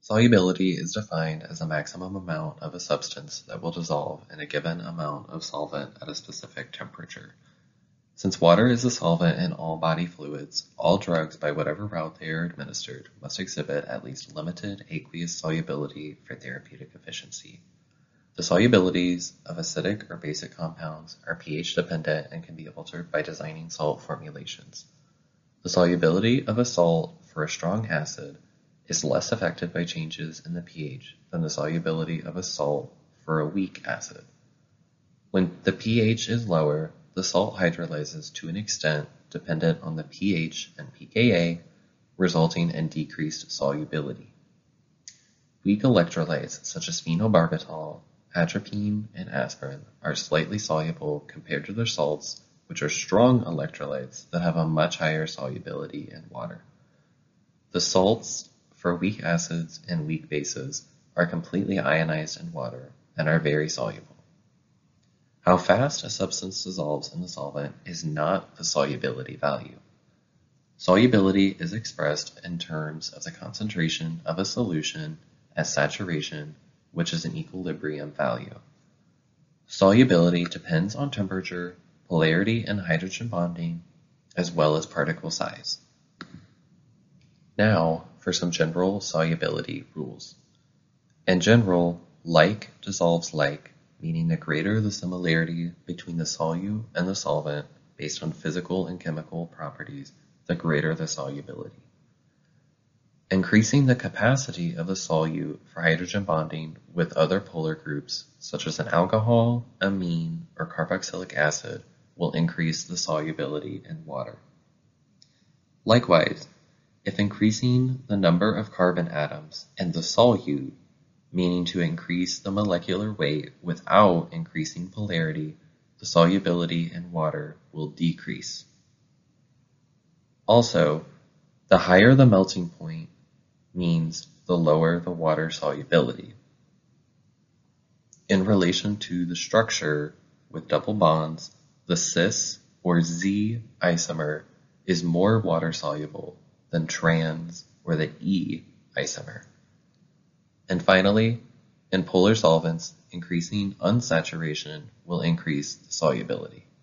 Solubility is defined as the maximum amount of a substance that will dissolve in a given amount of solvent at a specific temperature. Since water is a solvent in all body fluids, all drugs, by whatever route they are administered, must exhibit at least limited aqueous solubility for therapeutic efficiency. The solubilities of acidic or basic compounds are pH dependent and can be altered by designing salt formulations. The solubility of a salt for a strong acid is less affected by changes in the pH than the solubility of a salt for a weak acid. When the pH is lower, the salt hydrolyzes to an extent dependent on the pH and pKa, resulting in decreased solubility. Weak electrolytes such as phenobarbital, atropine, and aspirin are slightly soluble compared to their salts, which are strong electrolytes that have a much higher solubility in water. The salts for weak acids and weak bases are completely ionized in water and are very soluble. How fast a substance dissolves in the solvent is not the solubility value. Solubility is expressed in terms of the concentration of a solution at saturation, which is an equilibrium value. Solubility depends on temperature, polarity and hydrogen bonding, as well as particle size. Now for some general solubility rules. In general, like dissolves like, meaning the greater the similarity between the solute and the solvent based on physical and chemical properties, the greater the solubility. Increasing the capacity of the solute for hydrogen bonding with other polar groups, such as an alcohol, amine, or carboxylic acid, will increase the solubility in water. Likewise, if increasing the number of carbon atoms in the solute, meaning to increase the molecular weight without increasing polarity, the solubility in water will decrease. Also, the higher the melting point means the lower the water solubility. In relation to the structure with double bonds, the cis or Z isomer is more water soluble than trans or the E isomer. And finally, in polar solvents, increasing unsaturation will increase the solubility.